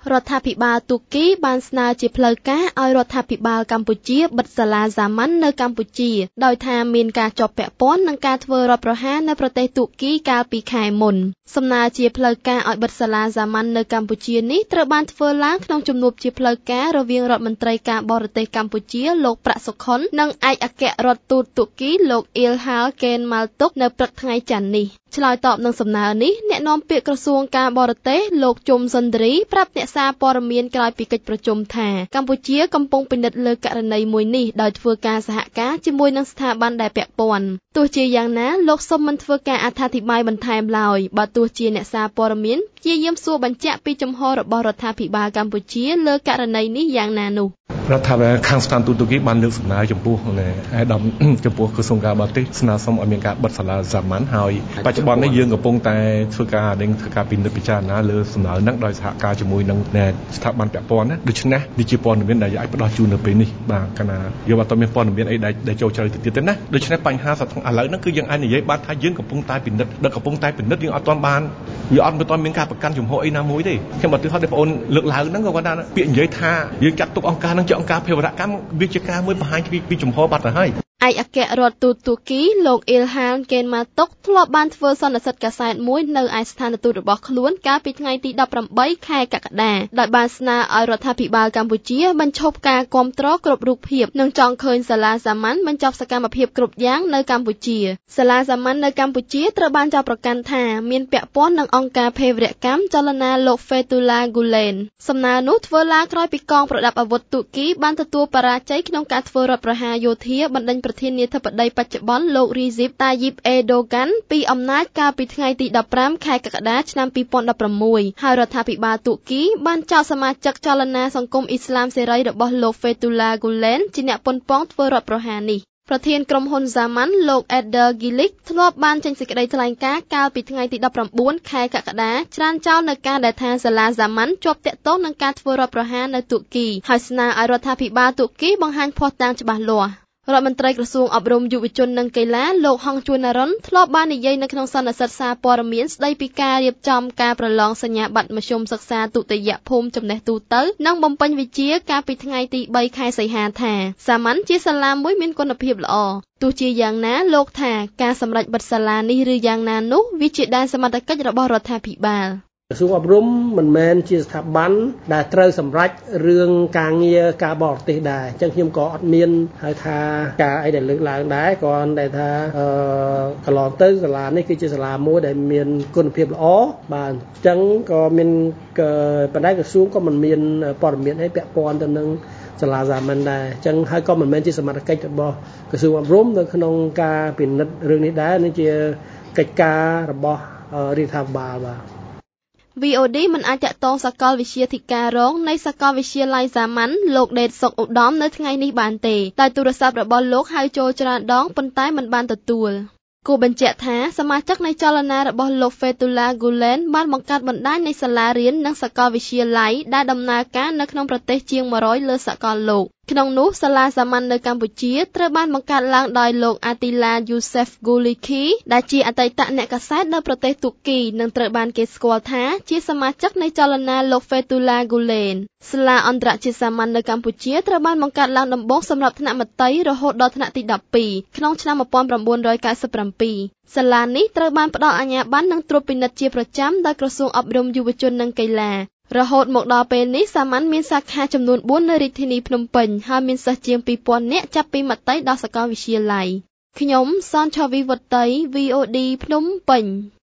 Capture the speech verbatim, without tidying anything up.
រដ្ឋាភិបាលទូគីបានស្នើជាផ្លូវការឲ្យរដ្ឋាភិបាលកម្ពុជាបិទសាលាសាមញ្ញនៅកម្ពុជាដោយថាមានការជាប់ពាក់ព័ន្ធនឹងការធ្វើរដ្ឋប្រហារនៅប្រទេសទូគីកាលពីខែមុនសំណើជាផ្លូវការឲ្យបិទសាលាសាមញ្ញនៅកម្ពុជានេះត្រូវបានធ្វើឡើងក្នុងជំនួបជាផ្លូវការរវាងរដ្ឋមន្ត្រីការបរទេសកម្ពុជាលោកប្រាក់សុខុននិងឯកអគ្គរដ្ឋទូតទូគីលោកអ៊ីលហាលកេនម៉ាល់តុកនៅព្រឹកថ្ងៃច័ន្ទនេះឆ្លើយតបនឹងសំណើនេះអ្នកនាំពាក្យក្រសួងការបរទេសលោកជុំសុនទ្រីប្រាប់អ្នកសារព័ត៌មានក្រោយពីកិច្ចប្រជុំថាកម្ពុជាកំពុងពិនិត្យលើករណីមួយនេះដោយធ្វើការសហការជាមួយនឹងស្ថាប័នដែលពាក់ព័ន្ធទោះជាយ៉ាងណាលោកសុំមិនធ្វើការអត្ថាធិប្បាយបន្ថែមឡើយបើទោះជាអ្នកសារព័ត៌មានព្យាយាមសួរបញ្ជាក់ពីជំហររបស់រដ្ឋាភិបាលកម្ពុជាលើករណីនេះយ៉ាងណានោះរដ្ឋាភិបាលខាងស្ថានទូតទូគីបានលើកសំណើចំពោះអាដាមចំពោះក្រសួងការបរទេសស្នើសុំឲ្យមានការបិទសាលាសាមញ្ញហើយបច្ចុប្បន្ននេះយើងកំពុងតែធ្វើការនឹងធ្វើការពិនិត្យពិចារណាលើសំណើនឹងដោយសហការជាមួយនឹងស្ថាប័នពាក់ព័ន្ធណាដូច្នេះនេះជាព័ត៌មានដែលអាចផ្ដោះជូននៅពេលនេះបាទកាលណាយកអត់មានព័ត៌មានអីដែលចូលជ្រៅទៅទៀតទេណាដូច្នេះបញ្ហាសត្វឥឡូវហ្នឹងគឺយើងអាចនិយាយបានថាយើងកំពុងតែពិនិត្យដឹកកំពុងតែពិនិត្យយើងអត់ទាន់បានយើងអត់ទាន់មានការប្រកាន់ជំហរអីណាមួយទេខ្ញុំឧទាហរណ៍ដែលបងអូនលើកឡើងហ្នឹងក៏គាត់ថាពាក្យនិយាយថាយើងចាត់ទុកអង្គការហ្នឹងជាអង្គការភេរវកម្មវាជាការមួយបង្ហាញពីជំហរបាត់ទៅហើយឯកអគ្គរដ្ឋទូតទូគីលោកអ៊ីលហាលកេនម៉ាតុកធ្លាប់បានធ្វើសន្និសីទកាសែតមួយនៅឯស្ថានទូតរបស់ខ្លួនកាលពីថ្ងៃទីដប់ប្រាំបីខែកក្កដាដោយបានស្នើឲ្យរដ្ឋាភិបាលកម្ពុជាបញ្ឈប់ការគាំទ្រគ្រប់រូបភាពនិងចង់ឃើញសាលាសាមញ្ញបញ្ចប់សកម្មភាពគ្រប់យ៉ាងនៅកម្ពុជាសាលាសាមញ្ញនៅកម្ពុជាត្រូវបានចោទប្រកាន់ថាមានពាក់ព័ន្ធនឹងអង្គការភេរវកម្មចលនាលោក Fethullah Gulen សំណើនោះធ្វើឡើងក្រោយពីកងប្រដាប់អាវុធទូគីបានទទួលបរាជ័យក្នុងការធ្វើរដ្ឋប្រហារយោធាបណ្ដេញប្រធានាធិបតីបច្ចុប្បន្នលោក Recep Tayyip Erdogan ពីអំណាចកាលពីថ្ងៃទីដប់ប្រាំខែកក្កដាឆ្នាំពីរពាន់ដប់ប្រាំមួយហើយរដ្ឋាភិបាលទូគីបានចោទសមាជិកចលនាសង្គមអ៊ីស្លាមសេរីរបស់លោក Fethullah Gulen ជាអ្នកប៉ុនប៉ងធ្វើរដ្ឋប្រហារនេះប្រធានក្រុមហ៊ុនសាមញ្ញលោក Eder Gilic ធ្លាប់បានចេញសេចក្តីថ្លែងការណ៍កាលពីថ្ងៃទីដប់ប្រាំបួនខែកក្កដាច្រានចោលនៅការដែលថាសាលាសាមញ្ញជាប់ទាក់ទងនឹងការធ្វើរដ្ឋប្រហារនៅទូគីហើយស្នើឲ្យរដ្ឋាភិបាលទូគីបង្ហាញភស្តុតាងច្បាស់លាស់រដ្ឋមន្ត្រីក្រសួងអប់រំយុវជននិងកីឡាលោកហងជួនណារុនធ្លាប់បាននិយាយនៅក្នុងសន្និសីទសារព័ត៌មានស្ដីពីការរៀបចំការប្រឡងសញ្ញាបត្រមធ្យមសិក្សាទុតិយភូមិចំណេះទូទៅនិងបំពេញវិជ្ជាកាលពីថ្ងៃទីបីខែសីហាថាសាមញ្ញជាសាលាមួយមានគុណភាពល្អទោះជាយ៉ាងណាលោកថាការសម្រេចបិទសាលានេះឬយ៉ាងណានោះវាជាដែនសមត្ថកិច្ចរបស់រដ្ឋាភិបាលក្រសួងអប់រំមិនមែនជាស្ថាប័នដែលត្រូវសម្រេចរឿងការងារការបរទេសដែរអញ្ចឹងខ្ញុំក៏អត់មានហៅថាការអីដែលលើកឡើងដែរគ្រាន់តែថាអឺកន្លងទៅសាលានេះគឺជាសាលាមួយដែលមានគុណភាពល្អបាទអញ្ចឹងក៏មានបណ្ដាក្រសួងក៏មិនមានព័ត៌មានអីពាក់ព័ន្ធទៅនឹងសាលាសាមញ្ញដែរអញ្ចឹងហើយក៏មិនមែនជាសមត្ថកិច្ចរបស់ក្រសួងអប់រំនៅក្នុងការពិនិត្យរឿងនេះដែរនេះជាកិច្ចការរបស់រដ្ឋាភិបាលបាទវី អូ ឌី មិនអាចតាក់ទងសាកលវិទ្យាធិការរងនៃសាកលវិទ្យាល័យសាមញ្ញលោកដេតសុកឧត្តមនៅថ្ងៃនេះបានទេដោយទូរស័ព្ទរបស់លោកហៅចូលច្រើនដងប៉ុន្តែមិនបានទទួលគួរបញ្ជាក់ថាសមាជិកនៃចលនារបស់លោក Fethullah Gulen បានបង្កើតបណ្ដាញនៃសាលារៀននិងសាកលវិទ្យាល័យដែលដំណើរការនៅក្នុងប្រទេសជាងមួយរយលើសកលលោកក្នុងនោះសាលាសាមញ្ញនៅកម្ពុជាត្រូវបានបង្កើតឡើងដោយលោក Attila Youssef Guliki ដែលជាអតីតអ្នកកាសែតនៅប្រទេសទូគីនិងត្រូវបានគេស្គាល់ថាជាសមាជិកនៃចលនាលោក Fethullah Gulen សាលាអន្តរជាតិសាមញ្ញនៅកម្ពុជាត្រូវបានបង្កើតឡើងដំបូងសម្រាប់ថ្នាក់មត្តេយ្យរហូតដល់ថ្នាក់ទីដប់ពីរក្នុងឆ្នាំmột nghìn chín trăm chín mươi bảyសាលានេះត្រូវបានផ្ដល់អាជ្ញាប័ណ្ណនិងត្រួតពិនិត្យជាប្រចាំដោយក្រសួងអប់រំយុវជននិងកីឡារហូតមកដល់ពេលនេះសាមញ្ញមានសាខាចំនួនបួននៅរាជធានីភ្នំពេញហើយមានសិស្សជាងពីរពាន់នាក់ចាប់ពីមត្តេយ្យដល់សាកលវិទ្យាល័យខ្ញុំសនឆាវីវុត្តី វី អូ ឌី ភ្នំពេញ